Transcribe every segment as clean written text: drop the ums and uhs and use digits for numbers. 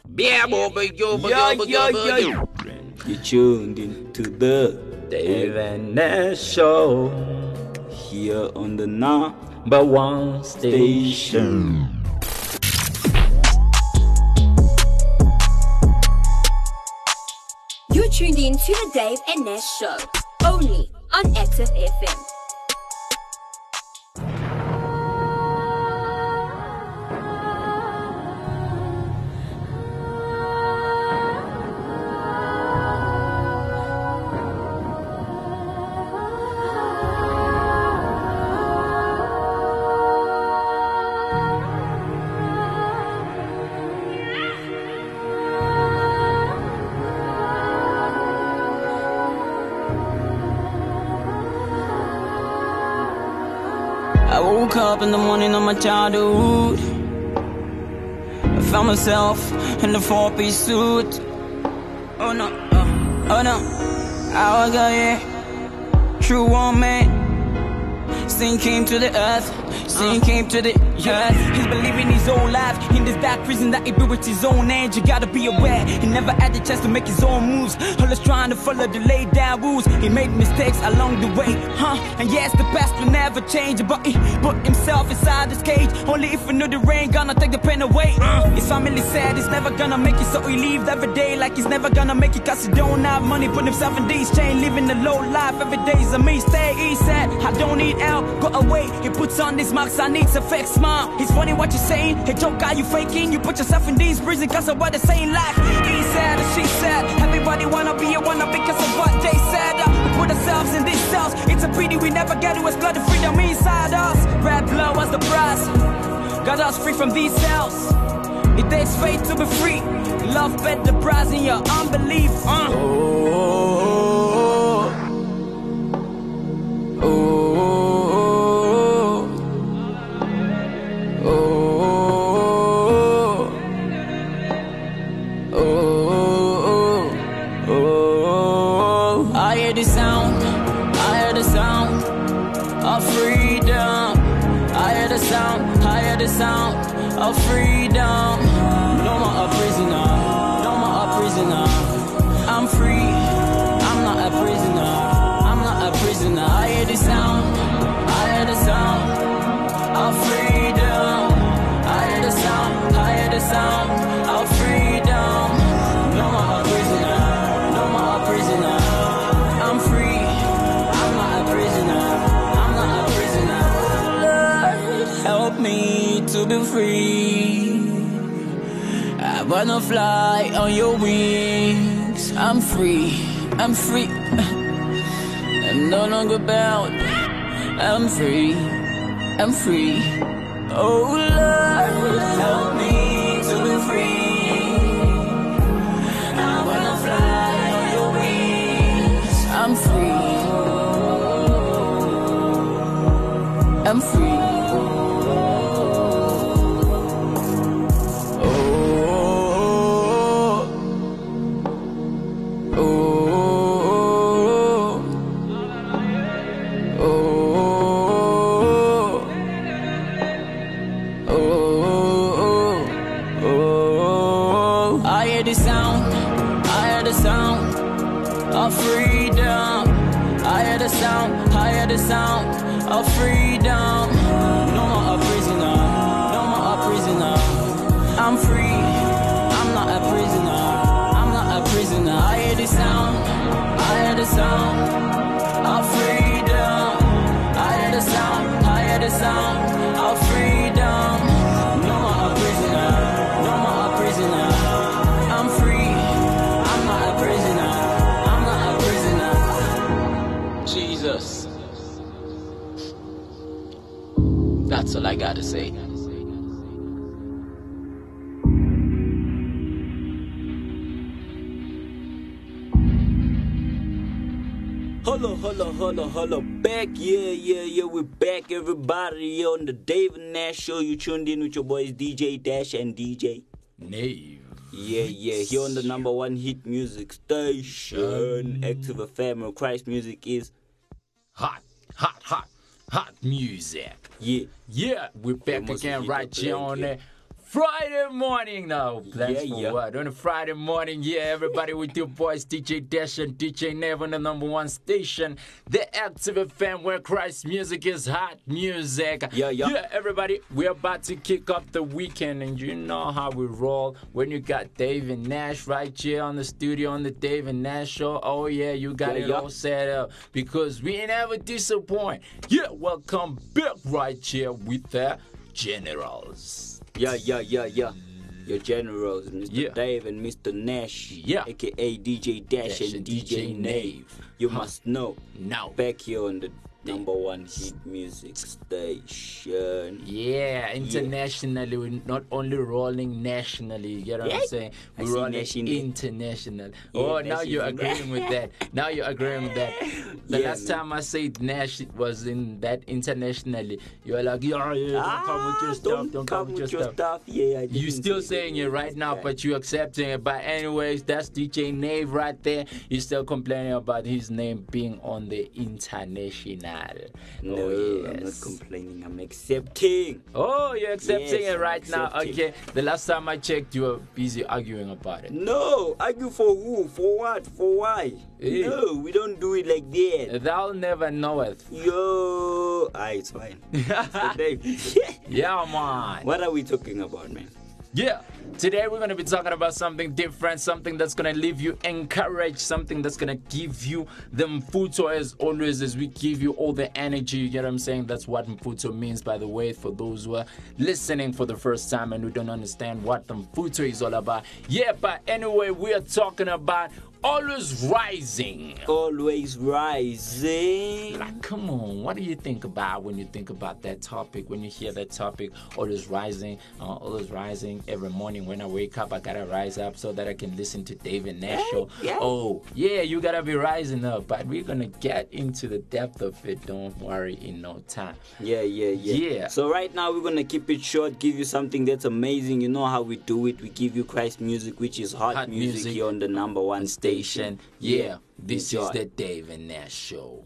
You tuned into the Dave and Nash Show here on the number one station. You're tuned in to the Dave and Nash Show, only on Active FM. I woke up in the morning of my childhood. I found myself in the four-piece suit. Oh no, oh no, I got here. True woman. Sin came to the earth. Sin came to the earth. He's believing his own life in this dark prison that he built with his own age. You gotta be aware, he never had the chance to make his own moves. Always trying to follow the laid down rules. He made mistakes along the way, and yes, the past will never change, but he put himself inside this cage. Only if he knew the rain gonna take the pain away. His family said he's never gonna make it, so he lived every day like he's never gonna make it, cause he don't have money. Put himself in these chains, living a low life. Every day's a mistake. He said, I don't need help, go away. He puts on these marks, I need to fake smile. It's funny what you're saying. Hey, joke, are you faking? You put yourself in these prisons cause of what they say in life. He said and she said, everybody wanna be a wanna because of what they said. We put ourselves in these cells. It's a pity we never get to explore the freedom inside us. Red blood was the price, got us free from these cells. It takes faith to be free. Love bet the prize in your unbelief. I hear the sound, I hear the sound of freedom. I hear the sound, I hear the sound of freedom. No more a prisoner, no more a prisoner. I'm free, I'm not a prisoner, I'm not a prisoner. I hear the sound, I hear the sound of freedom. I hear the sound, I hear the sound of freedom. No more a prisoner, no more a prisoner. I'm free, I'm not a prisoner, I'm not a prisoner. Lord, help me to be free. I wanna fly on your wings. I'm free, I'm free. I'm no longer bound. I'm free, I'm free. Oh Lord, help me to be free. I wanna fly on your wings. I'm free, I'm free. I hear the sound, I hear the sound of freedom. I hear the sound, I hear the sound of freedom. No more a prisoner, no more a prisoner. I'm free, I'm not a prisoner, I'm not a prisoner. I hear the sound, I hear the sound of freedom. I hear the sound, I hear the sound of freedom. No more a prisoner, no more a prisoner. I'm free, I'm not a prisoner, I'm not a prisoner. Jesus, that's all I gotta say. Holla, back, yeah, we're back, everybody, on the Dave and Nash Show. You tuned in with your boys DJ Dash and DJ Nave. Yeah, here on the number one hit music station, Active FM. Christ music is hot music. Yeah, we're back again right here on that Friday morning now. Plans for yeah. what? On a Friday morning, yeah, everybody with your boys, DJ Dash and DJ Nev on the #1 station, the Active FM, where Christ music is hot music. Yeah, everybody, we're about to kick off the weekend, and you know how we roll when you got Dave and Nash right here on the studio on the Dave and Nash show. Oh, yeah, you got it all set up because we never disappoint. Yeah, welcome back right here with the Generals. Yeah. Your generals, Mr. Dave and Mr. Nash, aka DJ Dash and DJ Nave. You must know. Now. Back here on the #1 hit music station. Yeah, internationally, we're not only rolling nationally, you know what I'm saying? We're rolling international. Yeah, now you're agreeing with that. Now you're agreeing with that. The last time I said Nash was in that internationally, you were like, don't come with your stuff, don't come with your stuff. Yeah, you still saying it right now, but you accepting it. But anyways, that's DJ Nave right there. You're still complaining about his name being on the international. No, I'm not complaining. I'm accepting. Oh, you're accepting it right now. Okay. The last time I checked, you were busy arguing about it. No, argue for who? For what? For why? Hey. No, we don't do it like that. Thou never knoweth. Yo, it's fine. Yeah, man. What are we talking about, man? Yeah, today we're going to be talking about something different, something that's going to leave you encouraged, something that's going to give you the mfuto as always, as we give you all the energy, you get what I'm saying? That's what mfuto means, by the way, for those who are listening for the first time and who don't understand what the mfuto is all about. Yeah, but anyway, we are talking about always rising. Always rising. Like, come on, what do you think about when you think about that topic, when you hear that topic, always rising, every morning when I wake up, I gotta rise up so that I can listen to Dave and Nash show. Yeah. Oh, yeah, you gotta be rising up, but we're gonna get into the depth of it, don't worry, in no time. Yeah. So right now, we're gonna keep it short, give you something that's amazing. You know how we do it. We give you Christ music, which is hot music here on the #1 station. Yeah, this is the Dave and Nash show.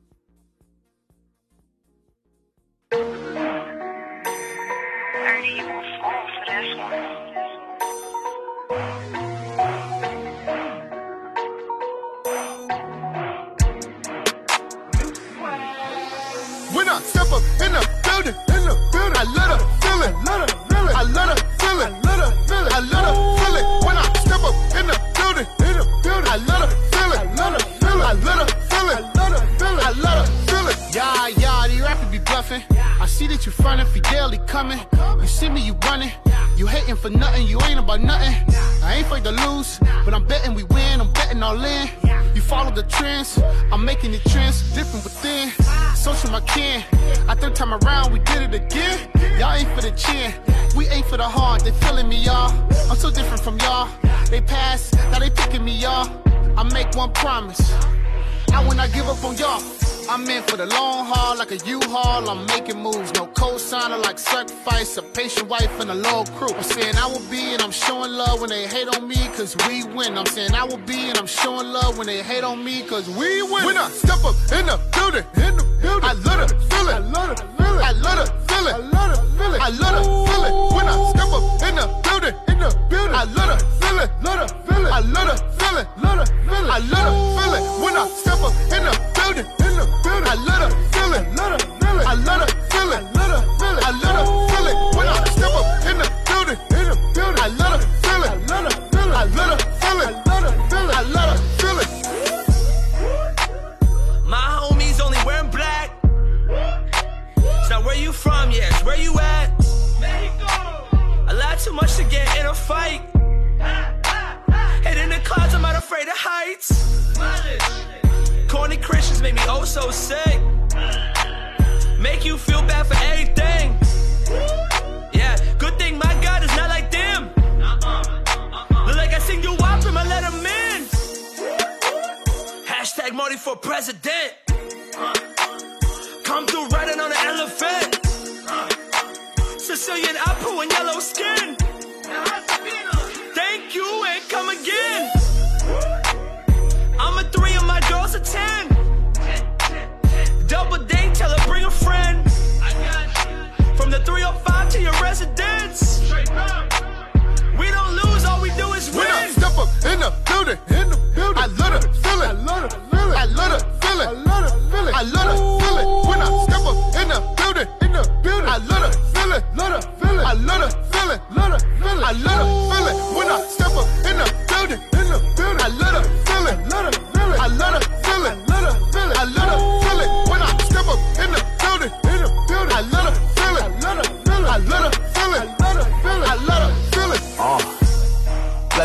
When I step up in the building, I love the feeling, I love the feeling, I love the feeling. When I step up in the building, I love the feeling, I love the feeling, I love the feeling. Yeah, these rappers be bluffing. I see that you frontin', Fidelity coming. You see me, you running. You hating for nothing, you ain't about nothing. I ain't afraid to lose, but I'm betting we win, I'm betting all in. You follow the trends, I'm making the trends different within. Social my kin, I third time around, we did it again. Y'all ain't for the chin, we ain't for the heart, they feeling me, y'all. I'm so different from y'all. They pass, now they picking me, y'all. I make one promise, I will not give up on y'all. I'm in for the long haul, like a U-Haul. I'm making moves, no co-signer, like sacrifice, a patient wife and a low crew. I'm saying I will be, and I'm showing love when they hate on me, cause we win. I'm saying I will be, and I'm showing love when they hate on me, cause we win. When I step up in the building, I love the feeling, I love the feeling, I love the feeling, I love the feeling, I love the feeling. When I step up in the building, I love the feeling, love the feeling, I love the feeling, love the feeling, I love the feeling. When I step up in the building, I love the feeling, love the feeling, I love the feeling, love the feeling, I love the feeling. When I step up in the building, I love the feeling, I love the feeling, I love the feeling, I love the feeling. My homies only wearing black. It's not where you from, yeah, it's where you at. I lie too much to get in a fight. Head in the clouds, I'm not afraid of heights. Corny Christians make me oh so sick. Make you feel bad for everything. Yeah, good thing my God is not like them. Look like I sing you up and I let him in. Hashtag Marty for president. Come through riding on an elephant. Sicilian apple and yellow skin. Thank you and come again. I'm a 3 and my girl's a 10. Double date, tell her bring a friend. From the 305 to your residence.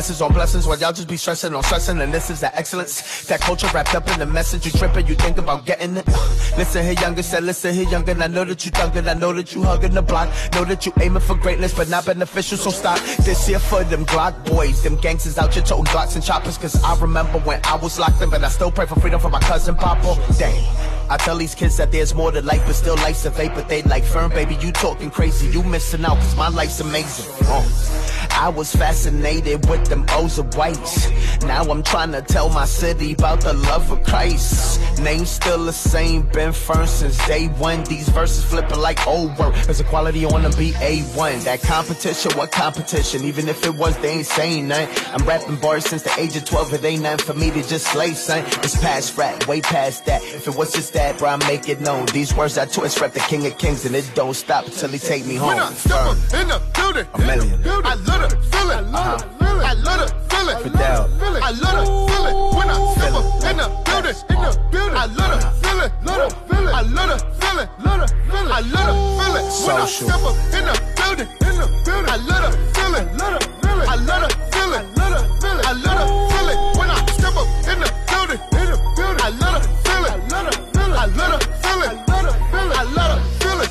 blessings on blessings while y'all just be stressing on stressing. And this is the excellence, that culture wrapped up in the message. You tripping, you think about getting it. Listen here, younger, said listen here, younger. I know that you thugging, I know that you hugging the block. Know that you aiming for greatness, but not beneficial, so stop. This here for them Glock boys, them gangsters out here toting Glocks and choppers. Cause I remember when I was locked in, but I still pray for freedom for my cousin Papa. Dang, I tell these kids that there's more to life, but still life's a vapor. They like firm, baby, you talking crazy, you missing out, cause my life's amazing. I was fascinated with them O's of whites. Now I'm trying to tell my city about the love of Christ. Name still the same, been firm since day one. These verses flipping like old work, cause the quality on them be A1. That competition, what competition? Even if it was, they ain't saying nothing. I'm rapping bars since the age of 12, it ain't nothing for me to just slay, son. It's past rap, way past that. If it was just that, bro, I make it known. These words I twist, rap the king of kings, and it don't stop until he take me home. When I step up in the building, a million. I love the feeling. I love the feeling. Fidel. I love the feeling. When I step up in the building, I love the feeling. I love the feeling. I love the feeling. I love the feeling. When I step up in the building, I love the feeling. I love the feeling. I love the feeling. I love the feeling. When I step up in the building, I love the feeling. I love the feeling. I love the feeling. I love the feeling.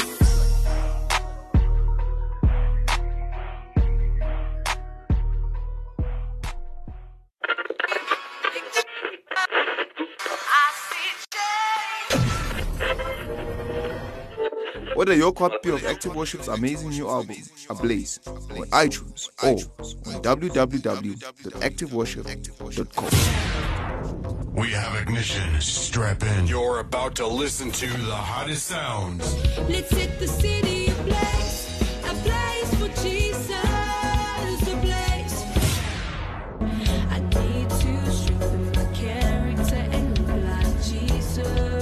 Order your copy of Active Worship's amazing new album, Ablaze, on iTunes or on www.activeworship.com. We have ignition. Strap in. You're about to listen to the hottest sounds. Let's set the city ablaze. A place for Jesus. A place. I need to strengthen my character and live like Jesus.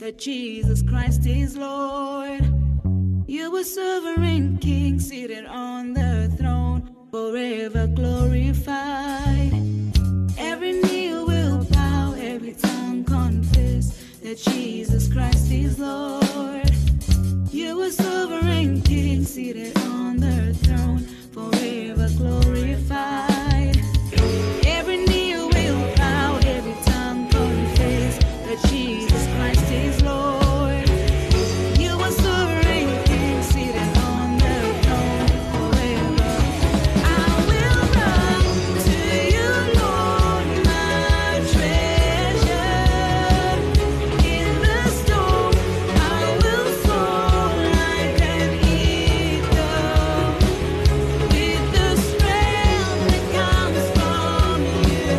that Jesus Christ is Lord. You are sovereign King, seated on the throne, forever glorified. Every knee will bow, every tongue confess that Jesus Christ is Lord. You are sovereign King, seated on the throne, forever glorified. Every knee will bow, every tongue confess that Jesus Christ is Lord. You are sovereign King, seated on the throne, forever. I will run to you, Lord, my treasure. In the storm, I will soar like an eagle. With the strength that comes from you,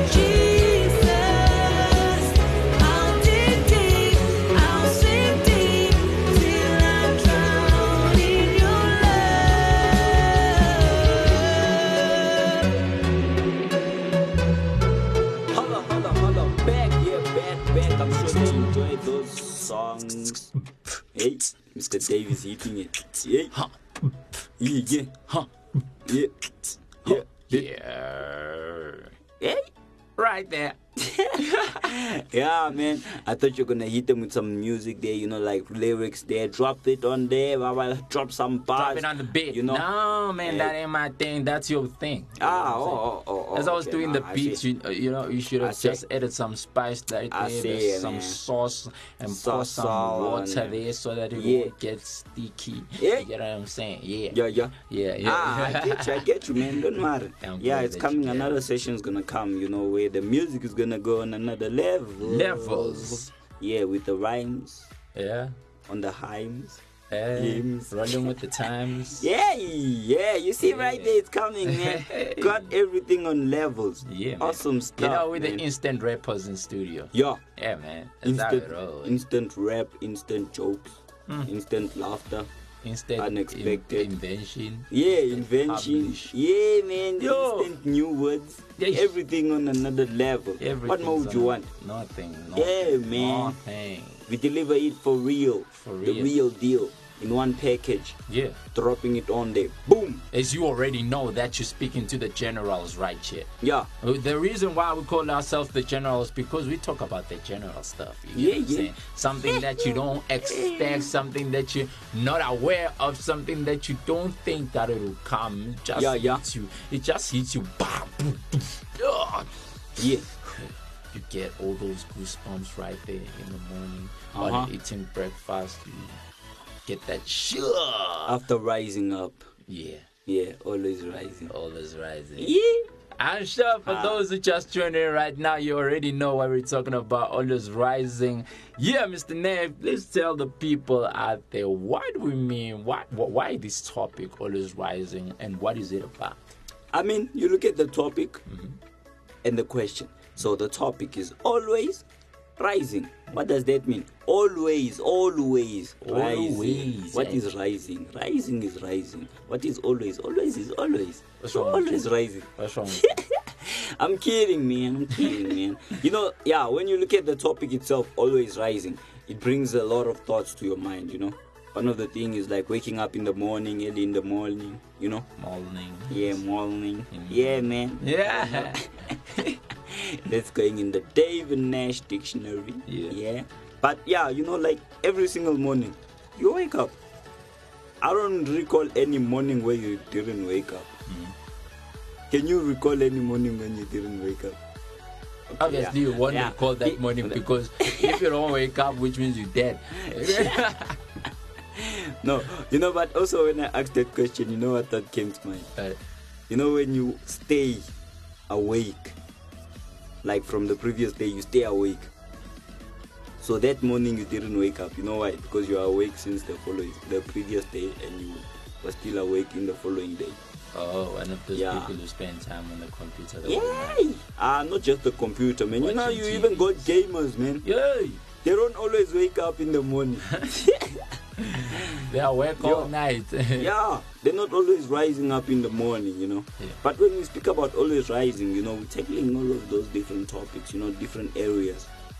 Jesus, I'll dig deep, I'll sink deep till I'm drowned in your Holla, back, back. I'm sure you enjoyed those songs. Hey, Mr. Davis hitting it. Yeah. Hey. Right there. Yeah, man. I thought you were gonna hit them with some music there, like lyrics there. Drop it on there. Drop some bars. Drop it on the beat. No, man, that ain't my thing. That's your thing. As I was doing the beats, you should have just added some spice right there, some sauce, and pour some water there so that it won't get sticky. You get what I'm saying? Yeah. I get you, man. Don't matter. It's coming. Another session's gonna come, where the music is gonna go on another levels. Yeah, with the rhymes. Yeah. On the hymns. Running with the times. Yeah. You see right there, it's coming, man. Got everything on levels. Yeah, man. Awesome stuff. With the instant rappers in studio. Yeah, man. Instant rap, instant jokes, instant laughter. Instant unexpected invention. Invention. Yeah, man. Instant new words. Everything on another level. What more would you want? Nothing. Yeah, man. Nothing. We deliver it for real. The real deal. In one package. Yeah. Dropping it on there. Boom. As you already know that you're speaking to the generals right here. Yeah. The reason why we call ourselves the generals because we talk about the general stuff. You know what I'm saying? Something that you don't expect, something that you're not aware of, something that you don't think that it'll come. It just hits you. It just hits you. Bam, boom, boom. Yeah. You get all those goosebumps right there in the morning while you're eating breakfast. You get that shit after rising up. Yeah, always rising. I'm sure for those who just joined in right now, you already know what we're talking about. Always rising. Yeah, Mr. Nev, please tell the people out there what do we mean? Why this topic, always rising, and what is it about? I mean, you look at the topic and the question. So the topic is always rising. What does that mean? Always rising. What is rising? Rising is rising. What is always? Always is always. Always rising. What's wrong? I'm kidding, man. When you look at the topic itself, always rising, it brings a lot of thoughts to your mind, One of the things is like waking up in the morning, early in the morning, Morning. Yeah, morning. Yeah, man. Yeah. That's going in the David Nash dictionary. Yeah. But like every single morning, you wake up. I don't recall any morning where you didn't wake up. Can you recall any morning when you didn't wake up? Okay, obviously, you won't recall that morning because if you don't wake up, which means you're dead. No, but also when I asked that question, what thought came to mind? When you stay awake, like from the previous day, you stay awake. So that morning you didn't wake up. You know why? Because you are awake since the previous day, and you were still awake in the following day. Oh, one of those people who spend time on the computer. Not just the computer, man. You even got gamers, man. They don't always wake up in the morning. They are awake all night. They're not always rising up in the morning, But when we speak about always rising, we're tackling all of those different topics, different areas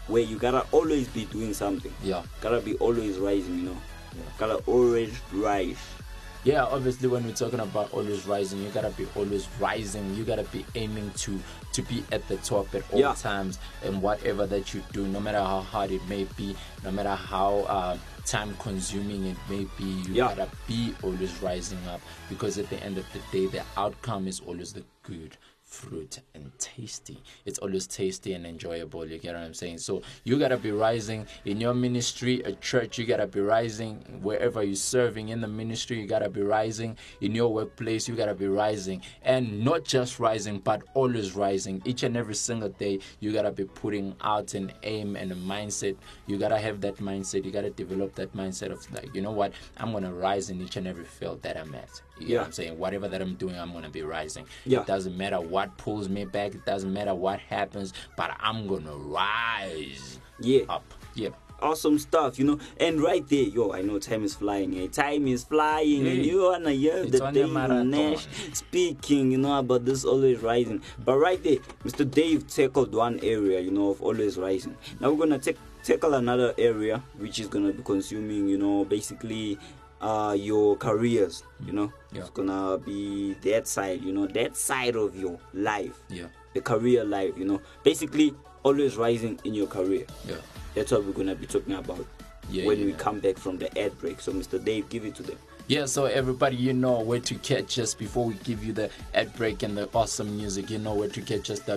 where you gotta always be doing something. Yeah. Gotta be always rising, Gotta always rise. Yeah, obviously when we're talking about always rising, you gotta be always rising. You gotta be aiming to be at the top at all times, and whatever that you do, no matter how hard it may be, no matter how time consuming it may be, you gotta be always rising up, because at the end of the day, the outcome is always the good fruit and tasty. It's always tasty and enjoyable. You get what I'm saying? So you gotta be rising in your ministry, a church. You gotta be rising wherever you're serving in the ministry. You gotta be rising in your workplace. You gotta be rising, and not just rising, but always rising. Each and every single day, you gotta be putting out an aim and a mindset. You gotta have that mindset. You gotta develop that mindset of like, you know what? I'm gonna rise in each and every field that I'm at. You know what I'm saying? Whatever that I'm doing, I'm gonna be rising. It doesn't matter what pulls me back. It doesn't matter what happens, but I'm gonna rise up. Awesome stuff, And right there, I know time is flying. Time is flying, and you wanna hear the Dave Nash speaking, about this always rising. But right there, Mr. Dave tackled one area, of always rising. Now we're gonna tackle another area, which is gonna be consuming, basically your careers. It's gonna be that side, that side of your life, the career life. Basically always rising in your career. That's what we're gonna be talking about when we come back from the ad break. So Mr. Dave, give it to them. Yeah, so everybody, you know where to catch us before we give you the ad break and the awesome music. You know where to catch us,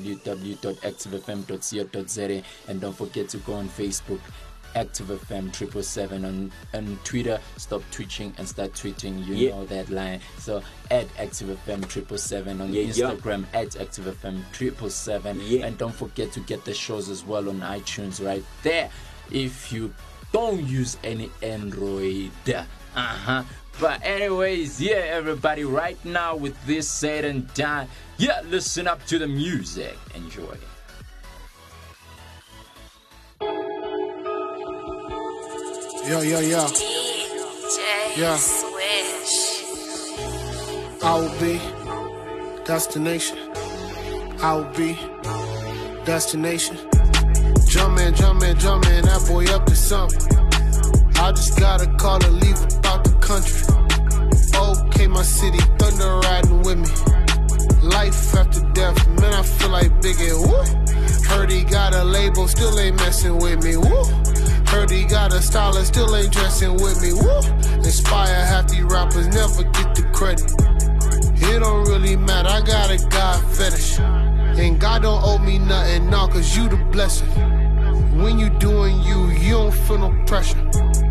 www.activefm.co.za, and don't forget to go on Facebook, ActiveFM 777, on Twitter. Stop twitching and start tweeting. You know that line. So at ActiveFM 777 on Instagram, at ActiveFM 777, and don't forget to get the shows as well on iTunes right there. If you don't use any Android, But anyways, everybody, right now with this said and done, listen up to the music. Enjoy. Swish. I will be destination. I will be destination. Jumpin', that boy up to something. I just got a call to leave about the country. Okay, my city, thunder riding with me. Life after death, man, I feel like Biggie. Woo. Heard he got a label, still ain't messing with me. Woo. Heard he got a stylist, still ain't dressing with me. Woo. Inspire half these rappers, never get the credit. It don't really matter, I got a God fetish. And God don't owe me nothing, nah, cause you the blessing. When you doing you don't feel no pressure.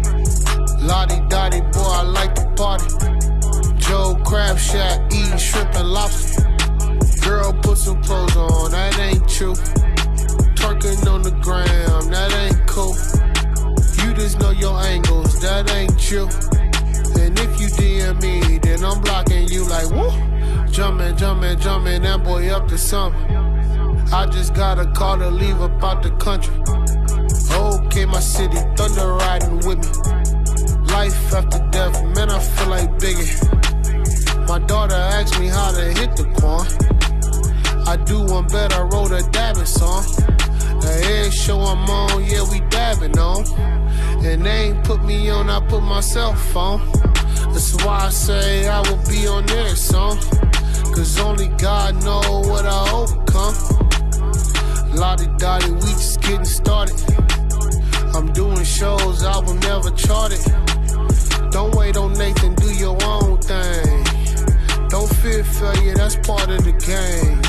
Lottie-dottie, boy, I like to party. Joe Crab Shack, eating shrimp and lobster. Girl, put some clothes on, that ain't true. Twerking on the gram, that ain't cool. You just know your angles, that ain't true. And if you DM me, then I'm blocking you like, woo. Jumpin', that boy up to something. I just got a call to leave about the country. Okay, my city, thunder riding with me. Life after death, man, I feel like Biggie. My daughter asked me how to hit the quan. I do one better, I wrote a dabbing song. The air show I'm on, we dabbing on. And they ain't put me on, I put myself on. That's why I say I will be on their song. Cause only God know what I overcome. Lottie-dottie, we just getting started. I'm doing shows, album never charted. Don't wait on Nathan, do your own thing. Don't fear failure, that's part of the game.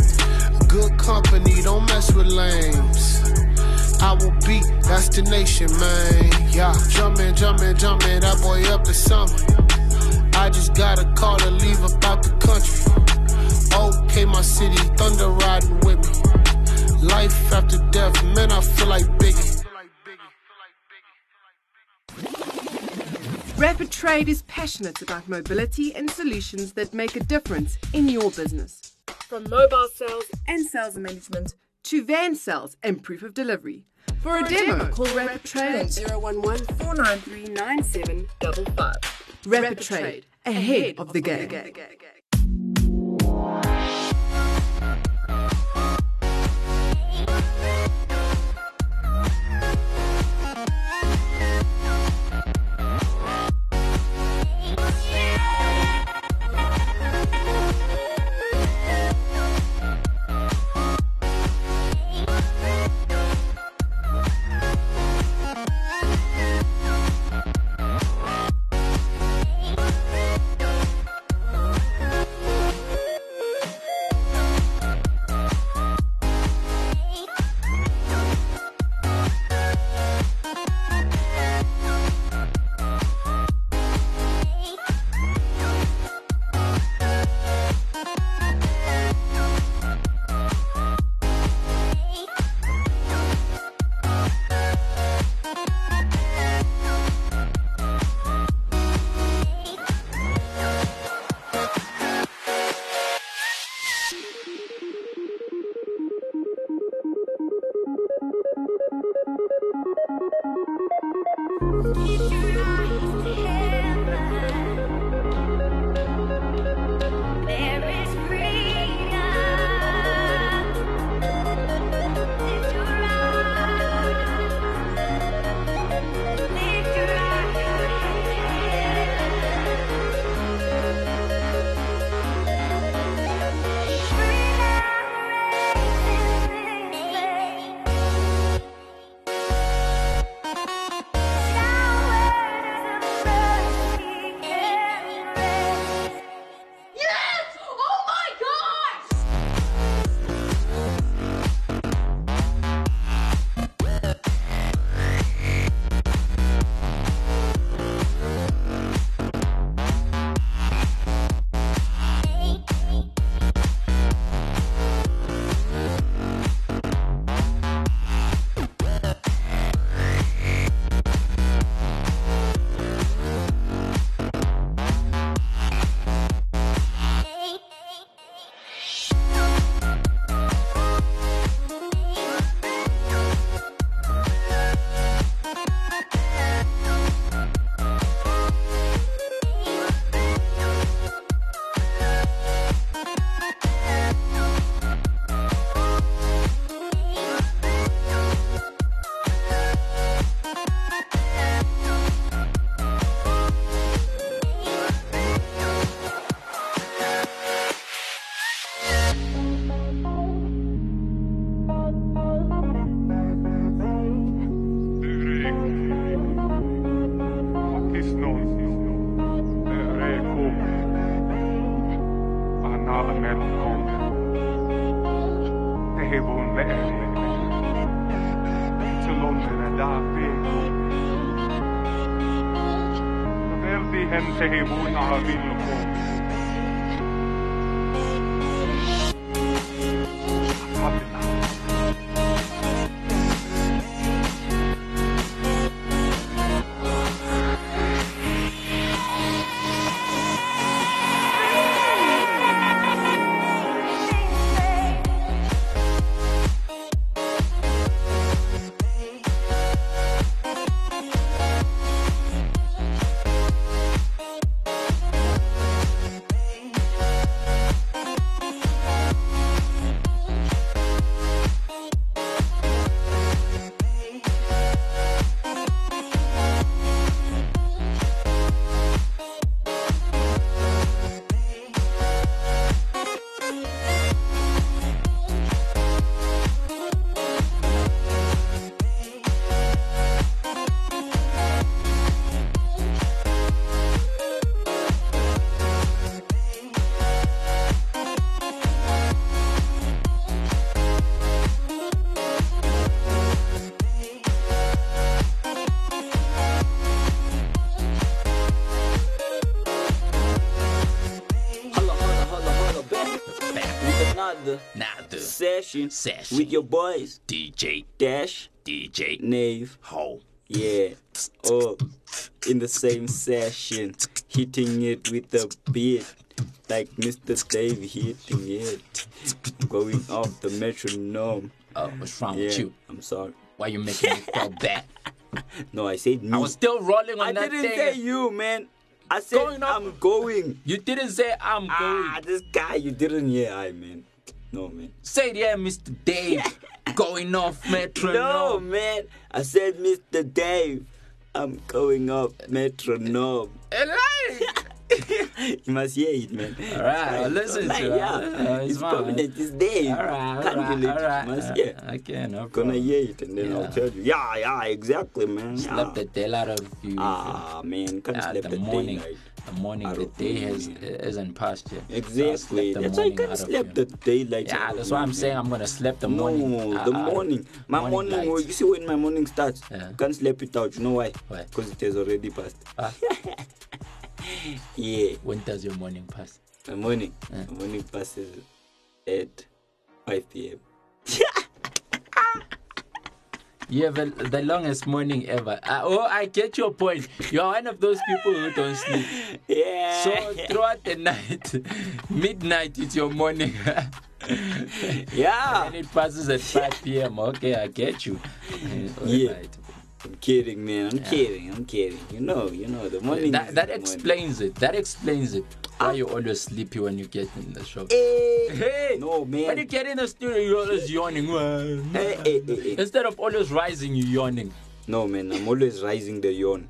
Good company, don't mess with lames. I will be destination, man. Jumpin', that boy up to something. I just got a call to leave about the country. Okay, my city, thunder riding with me. Life after death, man, I feel like Biggie. Rapid Trade is passionate about mobility and solutions that make a difference in your business. From mobile sales and sales management to van sales and proof of delivery. For a demo, call Rapid Trade on 011-493-9755. Rapid Trade, ahead of the game. hevon väärlig. Så London daafi. Verti hen se hevon avilko. Session with your boys DJ Dash, DJ Nave, Ho. Yeah, oh, in the same session, hitting it with the beat, like Mr. Dave hitting it, going off the metronome. Oh, what's wrong with you? I'm sorry. Why you making me feel bad? No, I said me. I was still rolling on that thing. I didn't say you, man. I said I'm going. You didn't say I'm going. This guy, you didn't hear I, man. No, man. Say it, yeah, Mr. Dave. Going off metronome. No, man. I said Mr. Dave. I'm going off metronome. You must hear it, man. All right, I'll listen to it. Yeah, it's prominent. It's Dave. All right, can't relate. You must hear. Okay, no problem. Gonna hear it and then I'll tell you. Yeah, exactly, man. Slap the hell out of you. Man, can't slap the morning. daylight. The morning, the day hasn't passed yet. Exactly. That's why I can't slap the daylight. Yeah, that's why I'm saying I'm gonna slap the morning. No, the morning. My morning, you see when my morning starts, can't slap it out. You know why? Why? Because it has already passed. Yeah. When does your morning pass? The morning passes at 5 p.m. You have the longest morning ever. I get your point. You're one of those people who don't sleep. Yeah. So throughout the night, midnight is your morning. Yeah. And it passes at 5 p.m. Okay, I get you. Yeah. Right. I'm kidding, man. I'm kidding. You know, the morning. That explains it. That explains it. Why you always sleepy when you get in the shop? Hey, no, man. When you get in the studio, you're always yawning. Hey. Instead of always rising, you're yawning. No, man. I'm always rising the yawn.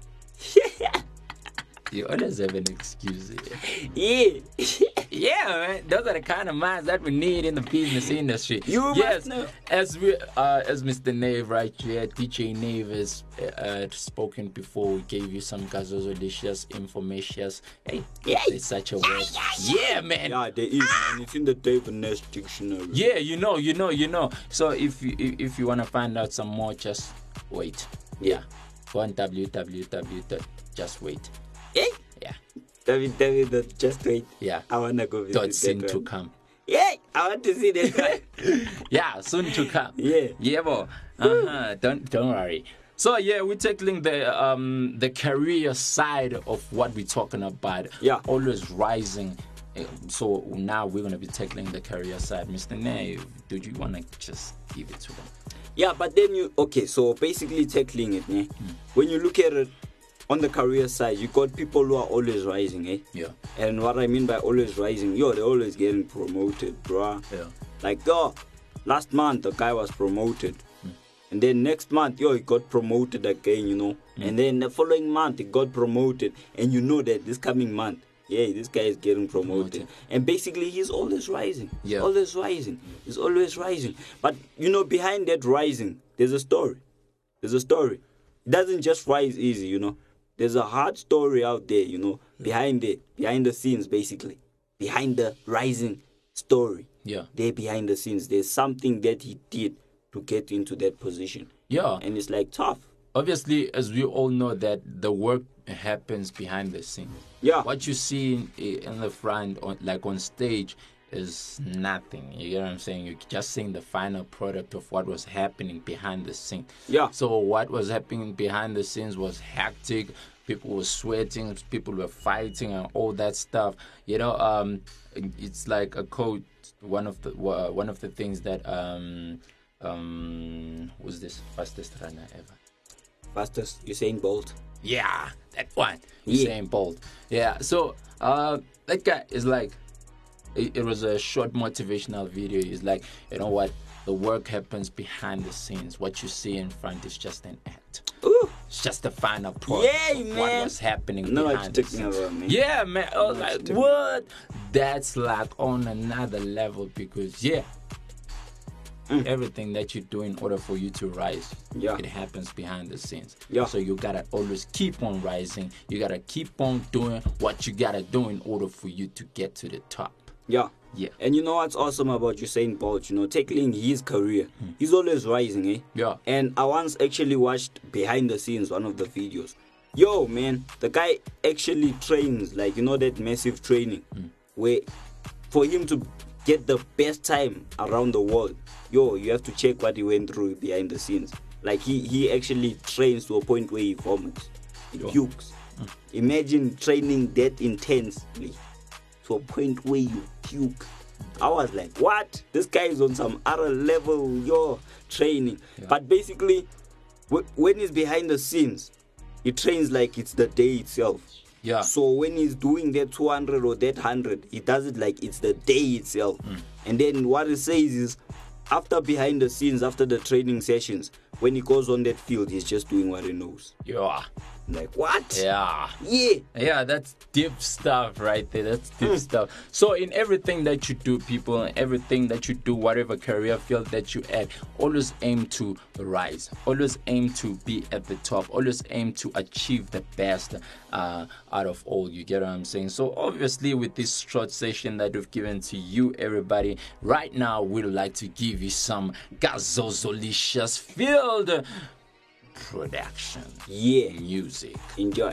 You always have an excuse. Yeah. Yeah, man. Those are the kind of minds that we need in the business industry. Yes, as Mr. Nave right here, DJ Nave has spoken before. We gave you some delicious information. Hey, there's such a word. Yeah, man. Yeah, there is, man. It's in the Dave Nash dictionary. Yeah, you know. So if you want to find out some more, just wait. Yeah. Go on www.justwait. Yeah. Just wait. Yeah. I wanna go visit soon that to one. come. Yeah, I want to see that. Yeah, soon to come. Yeah, bro. Don't worry. So yeah, we're tackling the career side of what we're talking about. Yeah, always rising. So now we're gonna be tackling the career side. Mr. Nave, do you wanna just give it to them? Yeah, but then so basically tackling it, yeah. When you look at it on the career side, you got people who are always rising, eh? Yeah. And what I mean by always rising, they're always getting promoted, bruh. Yeah. Like, last month the guy was promoted. And then next month, he got promoted again, And then the following month, he got promoted. And you know that this coming month, this guy is getting promoted. And basically, he's always rising. Yeah. Always rising. He's always rising. But, behind that rising, there's a story. There's a story. It doesn't just rise easy, There's a hard story out there, behind the scenes, basically. Behind the rising story. there behind the scenes. There's something that he did to get into that position. Yeah. And it's like tough. Obviously, as we all know, that the work happens behind the scenes. Yeah. What you see in the front, on stage, is nothing. You get what I'm saying? You're just seeing the final product of what was happening behind the scene. Yeah. So what was happening behind the scenes was hectic. People were sweating. People were fighting and all that stuff. It's like a quote. One of the things that was this fastest runner ever. Fastest, Usain Bolt. Yeah, that one. Usain Bolt. Yeah. So that guy is like, it was a short motivational video. He's like, you know what? The work happens behind the scenes. What you see in front is just an act. Ooh. It's just the final product of what was happening behind the scenes. Yeah, man. I was like, what? That's like on another level because, everything that you do in order for you to rise, it happens behind the scenes. Yeah. So you gotta always keep on rising. You gotta keep on doing what you gotta do in order for you to get to the top. Yeah. Yeah. And you know what's awesome about Usain Bolt? Tackling his career, he's always rising, eh? Yeah. And I once actually watched behind the scenes one of the videos. Yo, man, the guy actually trains, that massive training, where for him to get the best time around the world, you have to check what he went through behind the scenes. Like he actually trains to a point where he vomits, he pukes. Imagine training that intensely to a point where you puke. I was like, what? This guy is on some other level, training. Yeah. But basically, when he's behind the scenes, he trains like it's the day itself. Yeah. So when he's doing that 200 or that 100, he does it like it's the day itself. And then what he says is, after behind the scenes, after the training sessions, when he goes on that field, he's just doing what he knows. Yeah. Like, what? Yeah. Yeah. Yeah, that's deep stuff right there. That's deep stuff. So in everything that you do, people, and everything that you do, whatever career field that you at, always aim to rise. Always aim to be at the top. Always aim to achieve the best out of all. You get what I'm saying? So obviously with this short session that we've given to you, everybody, right now we'd like to give you some Gazozolicious Field production. Yeah. Music. Enjoy.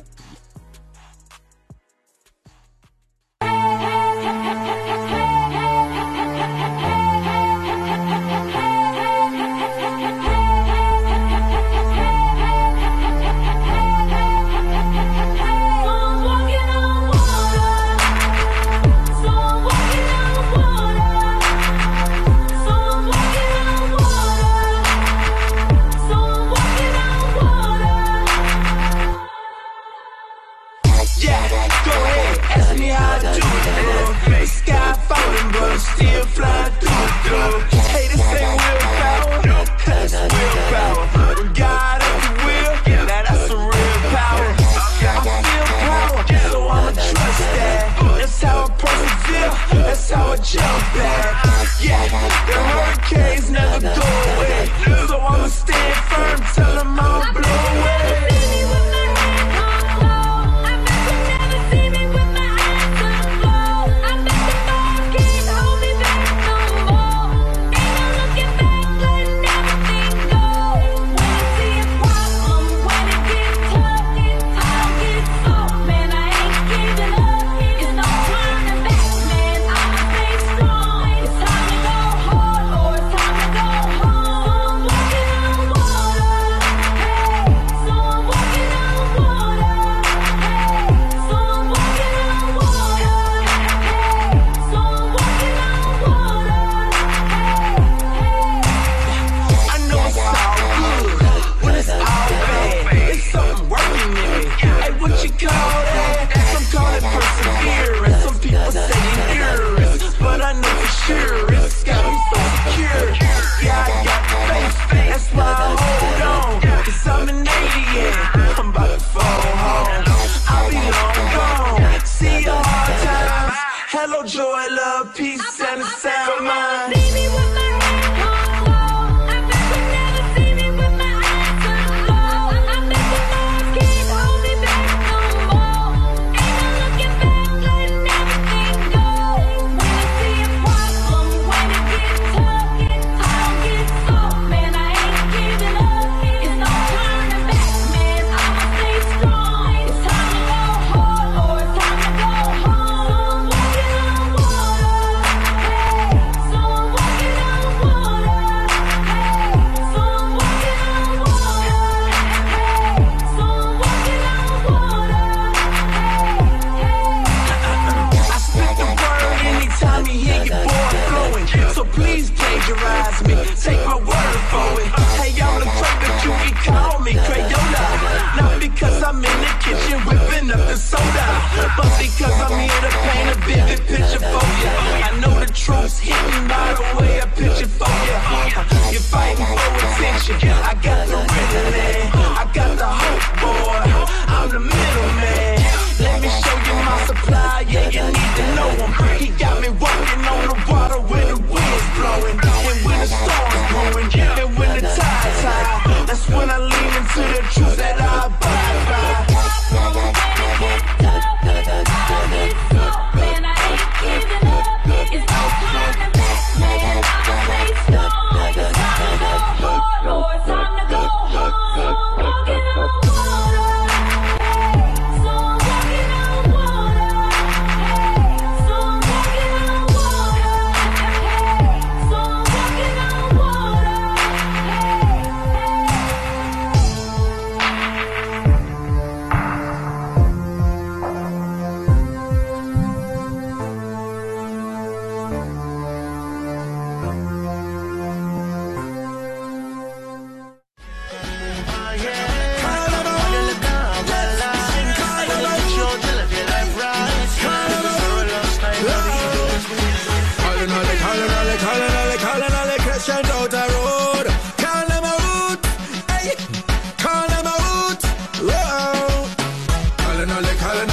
question out the road. Call them out, hey, call them out. Whoa. Calling all the question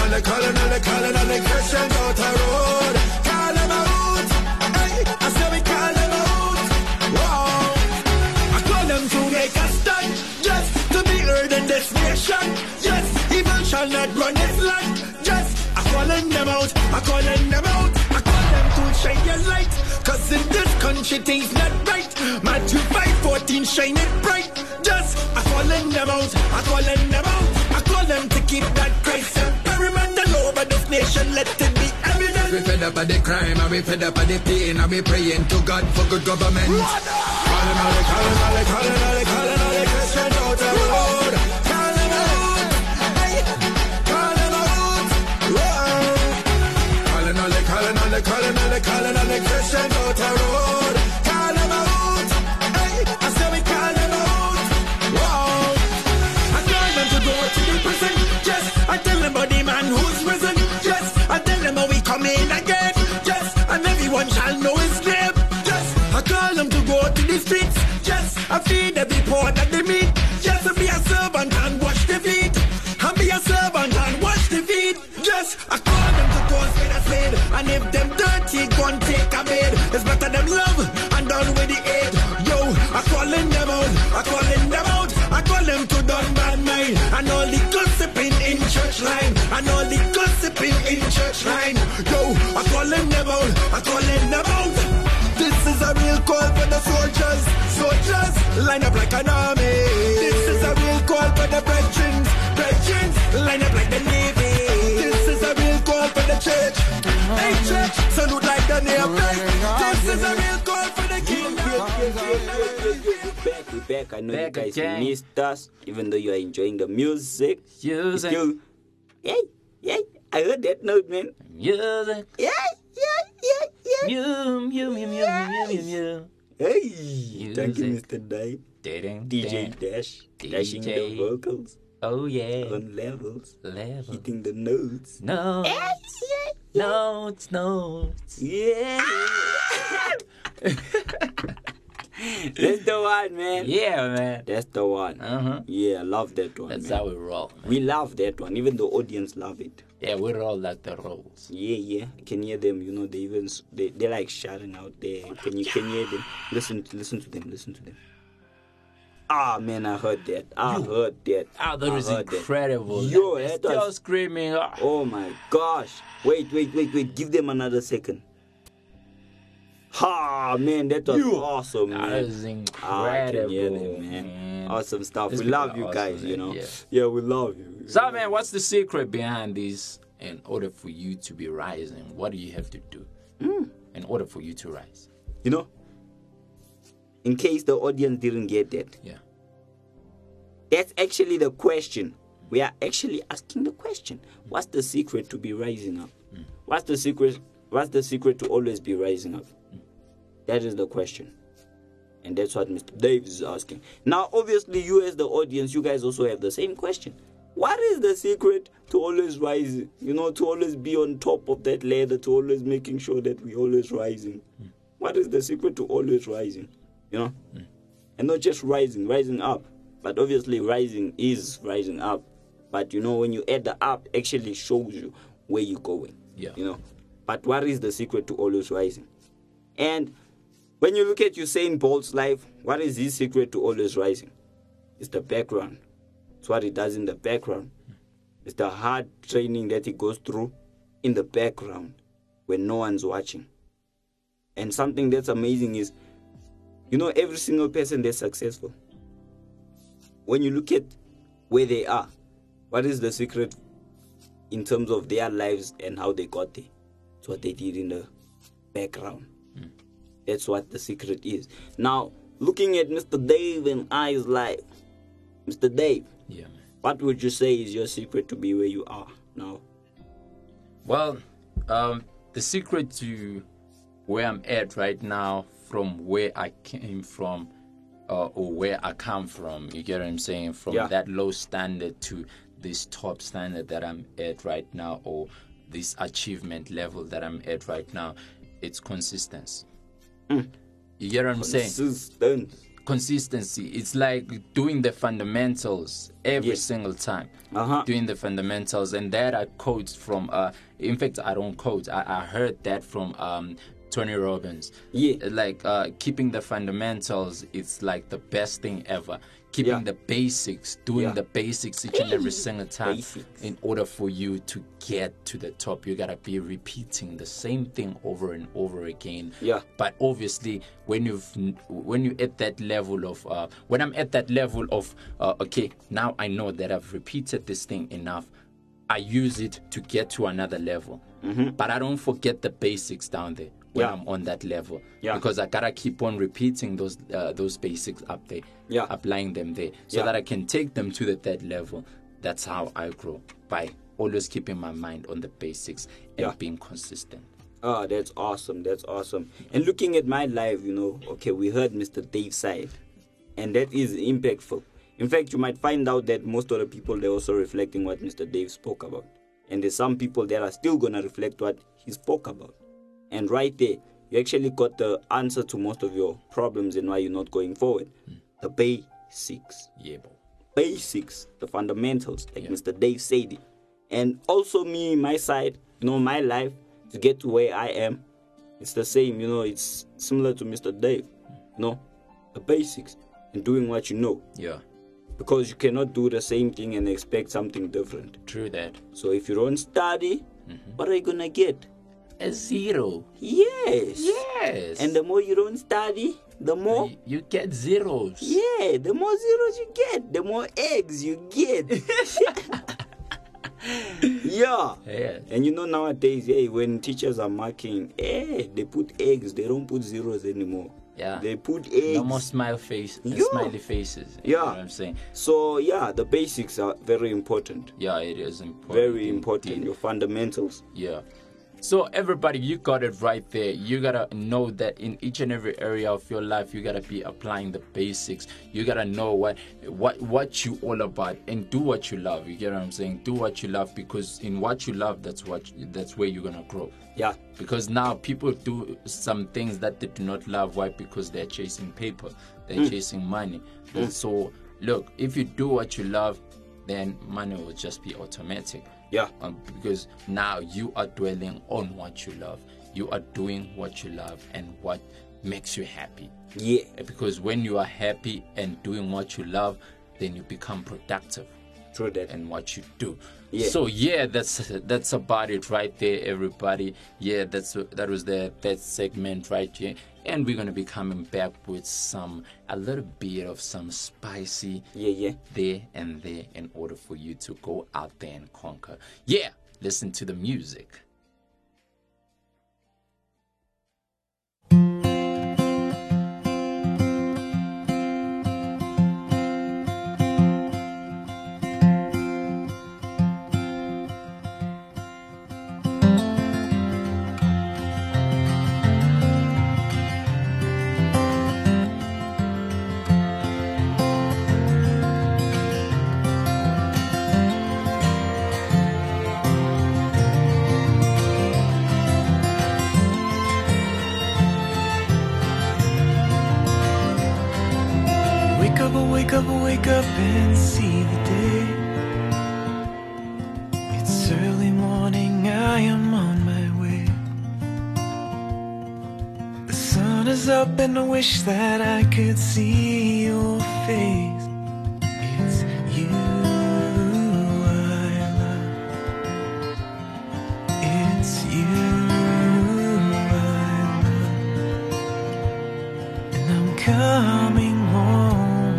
out the road. Call them out, hey, I say we call them out. Whoa. I call them to make a stand, just to be heard in this nation. Yes, evil shall not run its land. Just I calling them out, I calling them out. I call them to shine your light, cause in this country things not right. Matthew 5:14 shine it bright. Just I calling them out, I calling them out. I call them to keep that Christ experiment all over this nation. Let it be evident. We fed up of the crime and we fed up of the pain and we praying to God for good government. Calling all the Christians out the road. Call them out, hey, call them out. Whoa. Calling all the Christians out the road. Call them out, hey, I say we call them out. Whoa. I tell them to go to the prison. Yes, I tell them about the man who's risen. Yes, I tell them how we come in again. Yes, and everyone shall know his name. Yes, I call them to go to the streets. Yes, I feed every poor that they meet. Yes, I be a servant and wash the feet. I be a servant and wash the feet. Yes, I call them to go spade a spade. And if them dirty, go and take a bed. It's better them love and done with the hate. Yo, I calling them out, I calling them out. I call them to done bad mind. And all the gossiping in church line. And all the gossiping in church line. Yo, I calling them out, I calling them out. This is a real call for the soldiers. Soldiers, line up like an army. This is a real call for the brethren. Brethren, line up like the Navy. This is a real call for the church. Hey church, salute like the Navy. This is a real call for the kingdom. We're back. I know Back you guys again. missed us, even though you are enjoying the music. Music. Still, yeah, I heard that note, man. Music. Yeah. Mew. Hey, thank you, Mr. Dave. Dating. DJ Dash, dashing the vocals. Oh yeah. On levels. Level. Hitting the notes. No. Notes. Yeah. That's the one, man. Yeah, man. That's the one. Yeah, I love that one. That's man. how we roll. Man. We love that one. Even the audience love it. Yeah, we roll like the rolls. Yeah. I can hear them. You know, they're like shouting out there. Can you hear them? Listen to them. Ah, man, I heard that. Oh, that is incredible. Yo, They're that still was screaming. Oh my gosh. Wait. Give them another second. Ha, man, that was awesome, man. That is incredible. I can hear them, man. Awesome stuff. These We people love are you awesome, guys, man. you know. Yeah. Yeah, we love you. So, man, what's the secret behind this in order for you to be rising? What do you have to do in order for you to rise? You know, in case the audience didn't get that. Yeah. That's actually the question. We are actually asking the question. What's the secret to be rising up? What's the secret to always be rising up? That is the question. And that's what Mr. Dave is asking. Now, obviously, you as the audience, you guys also have the same question. What is the secret to always rising? You know, to always be on top of that ladder, to always making sure that we always rising. What is the secret to always rising? You know? And not just rising up. But obviously, rising is rising up. But, you know, when you add the up, actually shows you where you're going. Yeah. You know? But what is the secret to always rising? And when you look at Usain Bolt's life, what is his secret to always rising? It's the background. It's what he does in the background. It's the hard training that he goes through in the background when no one's watching. And something that's amazing is, you know, every single person that's successful, when you look at where they are, what is the secret in terms of their lives and how they got there? It's what they did in the background. That's what the secret is. Now, looking at Mr. Dave and I's life, Mr. Dave, yeah, man. What would you say is your secret to be where you are now? Well, the secret to where I'm at right now, from where I came from, or where I come from, you get what I'm saying? From that low standard to this top standard that I'm at right now, or this achievement level that I'm at right now, it's consistency. You get what I'm saying? Consistency. It's like doing the fundamentals every single time. Doing the fundamentals, and that I quote from. In fact, I don't quote. I heard that from Tony Robbins. Like keeping the fundamentals. It's like the best thing ever. Keeping the basics, doing the basics each and every single time. In order for you to get to the top, you gotta be repeating the same thing over and over again. But obviously, when you're at that level of when I'm at that level of okay, now I know that I've repeated this thing enough. I use it to get to another level. But I don't forget the basics down there when I'm on that level. Because I gotta keep on repeating those basics up there. Applying them there so that I can take them to the third level. That's how I grow, by always keeping my mind on the basics and being consistent. Oh, that's awesome. That's awesome. And looking at my life, okay, we heard Mr. Dave's side, and that is impactful. In fact, you might find out that most of the people, they're also reflecting what Mr. Dave spoke about. And there's some people that are still going to reflect what he spoke about. And right there, you actually got the answer to most of your problems and why you're not going forward. The basics. Basics, the fundamentals, like Mr. Dave said it. And also me, my side, my life, to get to where I am, it's the same, it's similar to Mr. Dave. The basics and doing what you know. Because you cannot do the same thing and expect something different. True that. So if you don't study, what are you going to get? A 0. Yes. And the more you don't study, the more you get zeros. Yeah, the more zeros you get, the more eggs you get. And nowadays, when teachers are marking, they put eggs, they don't put zeros anymore. They put eggs. No more smiley faces. You know what I'm saying? So the basics are very important. It is important. Very important. Your fundamentals. So everybody, you got it right there. You gotta know that in each and every area of your life, you gotta be applying the basics. You gotta know what you all about and do what you love. You get what I'm saying? Do what you love, because in what you love, that's where you're gonna grow. Because now people do some things that they do not love. Why? Because they're chasing paper, they're chasing money. So look, if you do what you love, then money will just be automatic. Because now you are dwelling on what you love. You are doing what you love and what makes you happy. Because when you are happy and doing what you love, then you become productive. True that. And what you do. So that's about it right there, everybody. That was that segment right here. And we're gonna be coming back with a little bit of some spicy there and there in order for you to go out there and conquer. Listen to the music. Wake up and see the day. It's early morning, I am on my way. The sun is up and I wish that I could see your face. It's you I love. It's you I love. And I'm coming home.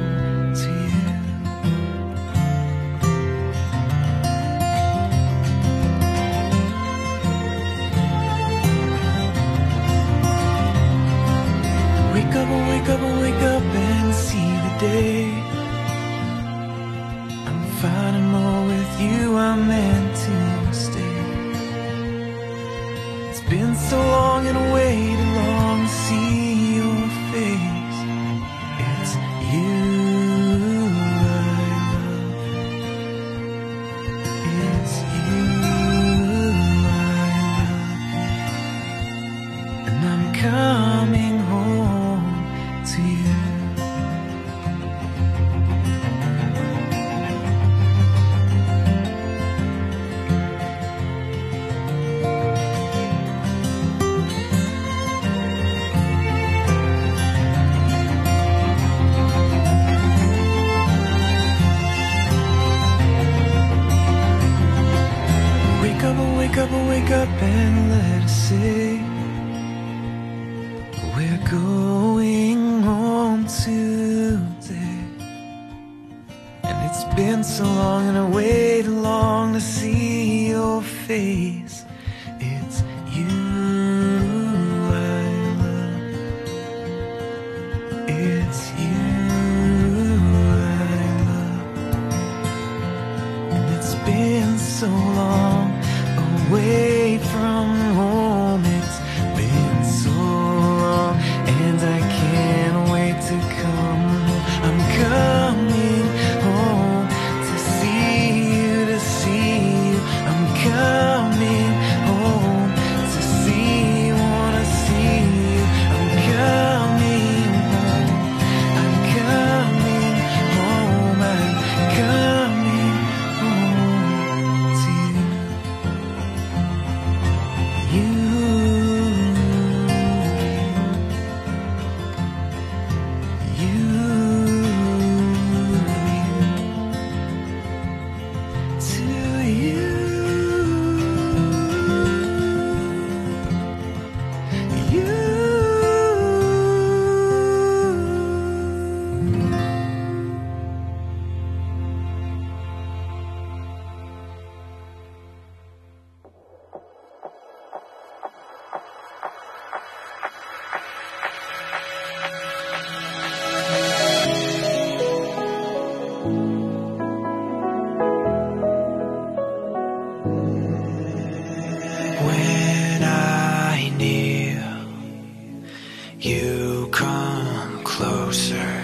Wake up and see the day. I'm finding more with you, I'm meant to stay. It's been so long and waited long to see your face. It's you I love. It's you I love. And I'm coming home. wake up and let us say we're going home today. And it's been so long and I waited long to see your face. It's you I love. It's you I love. And it's been so long away from home. It's been so long and I can't wait to come home. I'm coming home to see you, to see you. I'm coming home to see you, wanna see you. I'm coming home, I'm coming home, I'm coming home to you. When I kneel, you come closer.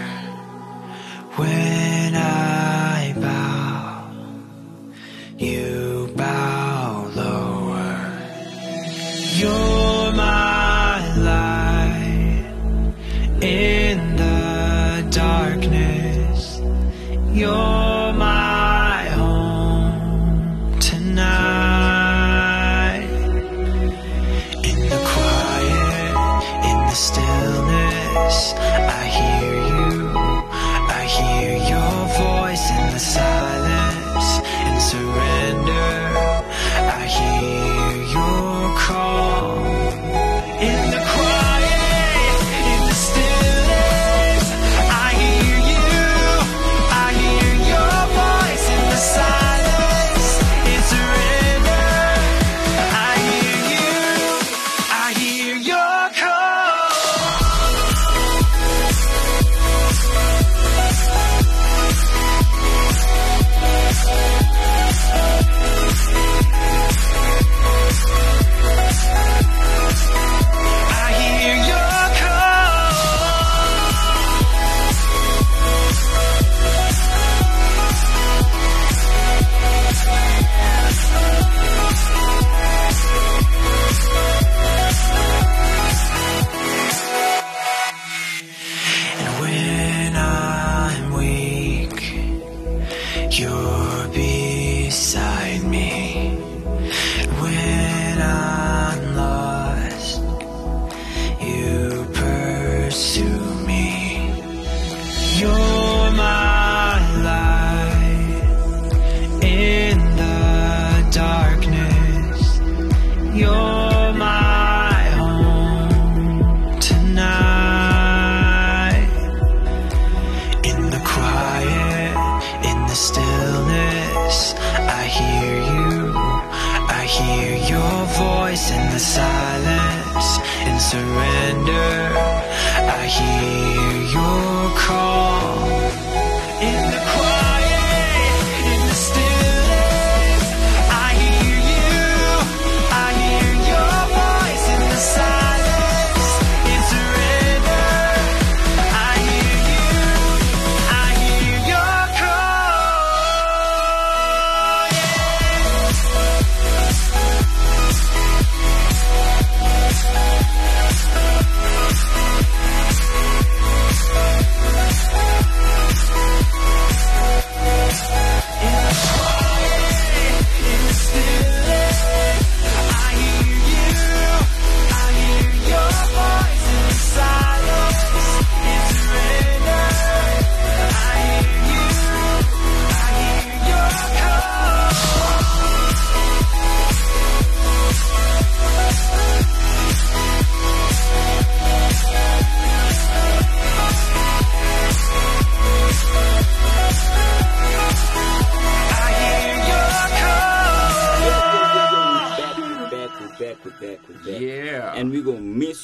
When I bow, you bow lower. You're my light in the darkness. You're my home tonight. In the quiet, in the stillness, I hear you. I hear your voice in the silence and surrender. I hear your call. In the quiet, in the stillness, I hear you. I hear your voice in the silence and surrender. I hear you. I hear your call. I hear your call. And when I'm weak, you're beside me. When I'm lost, you pursue me. You're my light in the darkness. You're my home tonight. In the quiet, in the stillness, I hear you. I hear your voice in the silence and surrender. I hear your call. In the quiet, in the stillness, I hear you. I hear your voice in the silence and surrender. I hear you. I hear your call. Yeah.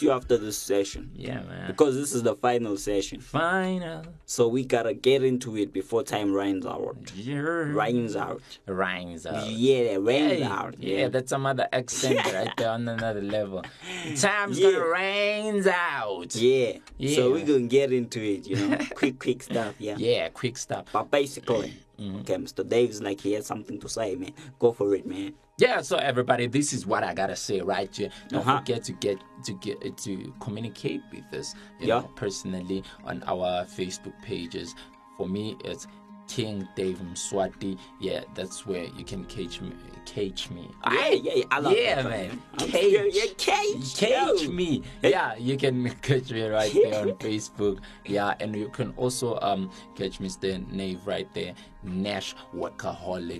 you after this session. Yeah, man. Because this is the final session. Final. So we gotta get into it before time runs out. Yeah. Runs out. Runs out. Yeah, runs out. Yeah, that's some other accent right there on another level. Time's gonna rains out. Yeah. Yeah. So we're gonna get into it, you know. quick stuff, yeah. Yeah, quick stuff. But basically, okay, Mr. Dave's like he has something to say, man. Go for it, man. Yeah, so everybody, this is what I gotta say right here. Don't forget to communicate with us, you know, personally on our Facebook pages. For me, it's King Dave Mswati. Yeah, that's where you can catch me. Yeah, I love that, man. Catch me. Yeah, you can catch me right there on Facebook. Yeah, and you can also catch Mr. Nave right there. Nash Workaholic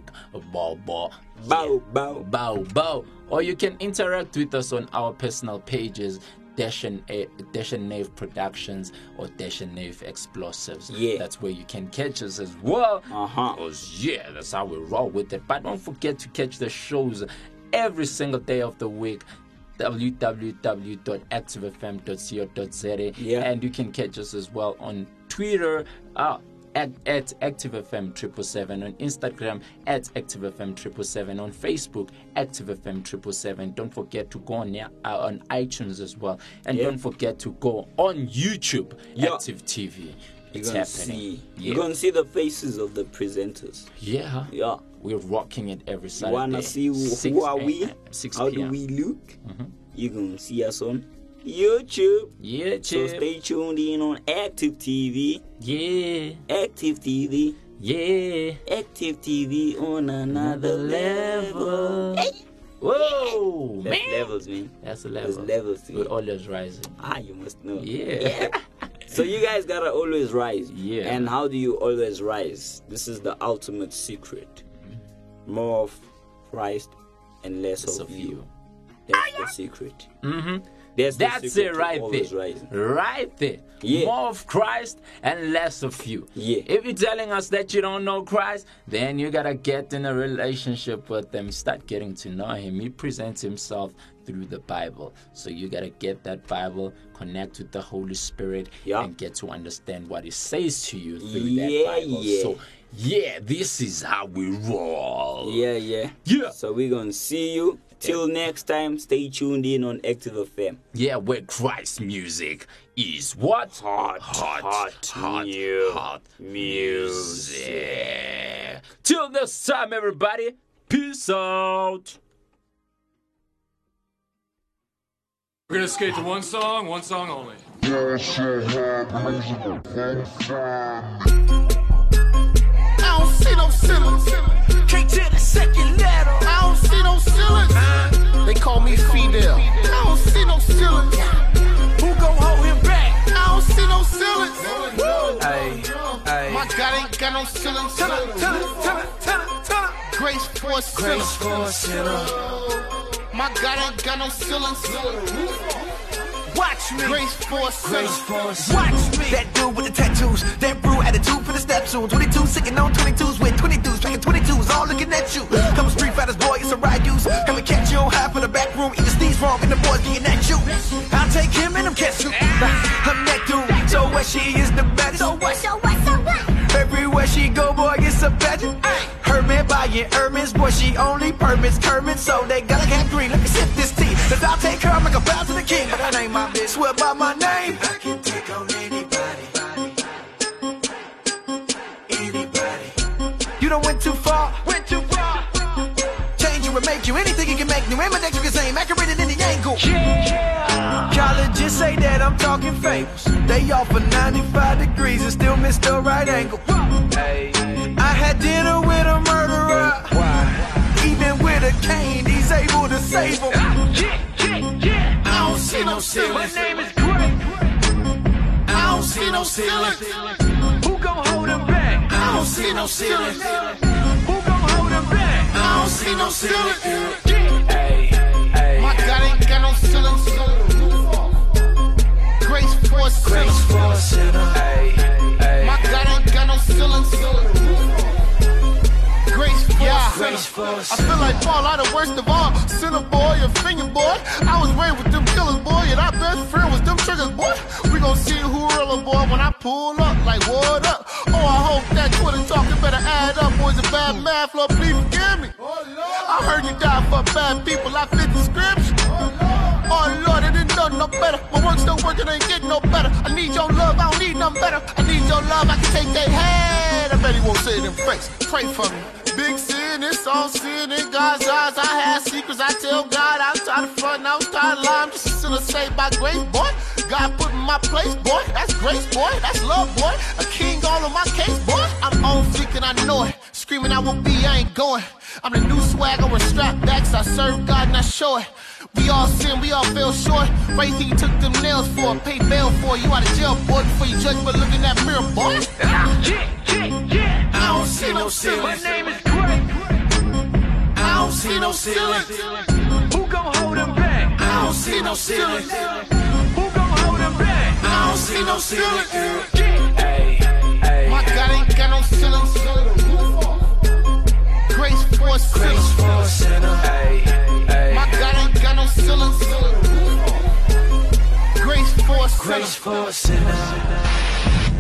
Bow. Or you can interact with us on our personal pages. Dashan Nave Productions or Dashan Nave Explosives. Yeah, that's where you can catch us as well. Because yeah, that's how we roll with it. But don't forget to catch the shows every single day of the week. www.activefm.co.za. And you can catch us as well on Twitter at ActiveFM777, on Instagram at ActiveFM777, on Facebook ActiveFM777. Don't forget to go on iTunes as well, and don't forget to go on YouTube, Active TV. It's happening. You're gonna see the faces of the presenters. Yeah. We're rocking it every Saturday. You wanna see who are we? 6 How p.m. do we look? You're gonna see us on YouTube. So stay tuned in on Active TV. Yeah. Active TV. Yeah. Active TV on another level. Hey. Whoa, That's man. levels, man. That's a level. There's levels to We're it. always rising. You must know. Yeah. So you guys gotta always rise. Yeah. And how do you always rise? This is the ultimate secret. More of Christ and less of you. That's the secret. That's it right there. Right there. Yeah. More of Christ and less of you. Yeah. If you're telling us that you don't know Christ, then you gotta get in a relationship with him. Start getting to know him. He presents himself through the Bible. So you gotta get that Bible, connect with the Holy Spirit, and get to understand what he says to you through that Bible. So yeah, this is how we roll. Yeah. So we're gonna see you. Till next time, stay tuned in on Active FM. Yeah, where Christ music is what? Hot music. Till next time, everybody. Peace out. We're gonna skate to one song only. I don't see no ceilings. K to the second letter. I don't see no ceilings. They call me Fidel. I don't see no ceilings. Who gon' hold him back? I don't see no ceilings. Ay. My God ain't got no ceilings. Tell her. Grace for a sinner. My God ain't got no ceilings. Watch me. Grace for a sinner. Watch me. That dude with the tattoos, that brew attitude for the step soon. 22 sitting on 22s with 22s, playing 22s, all looking at you. Couple street fighters, boy, it's a ride use. Come and catch you on high for the back room, either sneeze wrong and the boys getting at you. I'll take him and I'm catch you. I'm that dude, so what she is the baddest. So what? Everywhere she go, boy, it's a pageant. Herman buying Herman's, boy, she only permits Kermit, so they gotta get green. Let me sip this tea, cause I'll take her, I'm like a bow to the king. But that ain't my bitch, swear by my name. I can take on anybody. You done went too far. Change you and make you anything you can make. New image you can say, accurate in the angle. Yeah. Colleges say that I'm talking fables. They offer 95 degrees and still miss the right angle. Hey. I had dinner with a murderer. Why? Even with a cane, he's able to save him. I don't see no ceilings. My name is Greg. I don't see no ceilings. Who gon' hold him back? I don't see no ceilings. Who gon' hold him back? I don't see no ceilings. Hey. My God ain't got no ceilings. Grace for a sinner. My God ain't got no ceilings. Grace for a sinner. I feel like Paul, I the worst of all. Sinner boy, a finger boy. I was raised with them killers, boy, and I bet best friend was them triggers, boy. We gon' see who realer, boy, when I pull up, like, what up? Oh, I hope that Twitter talking better add up, boys. A bad math, Lord, please forgive me. I heard you die for bad people, I fit the scripture. Oh, Lord, it didn't know no better. My work's still working, ain't getting no better. I need your love, I don't need nothing better. I need your love, I can take their head. I bet he won't say it in face. Pray for me. Big sin, it's all sin in God's eyes. I have secrets, I tell God. I was tired of front, I was tired of lying. I'm just a sinner saved by grace, boy. God put in my place, boy. That's grace, boy. That's love, boy. A king all on my case, boy. I'm on fleek and I know it. Screaming I will be, I ain't going. I'm the new swag over strap backs. I serve God and I show it. We all sin, we all fell short. Right thing you took them nails for, paid bail for. You out of jail, boy, before you judge, but look in that mirror, boy. I don't see no ceiling. My name is Greg. I don't see no ceiling. Who gon' hold him back? I don't see no ceiling. Who gon' hold him back? I don't see no ceiling. Hey, hey. My God ain't got no ceiling. Grace for a sinner. Grace for a sinner. Hey, hey. My God ain't got no ceilings. Grace for a sinner. Grace for a sinner.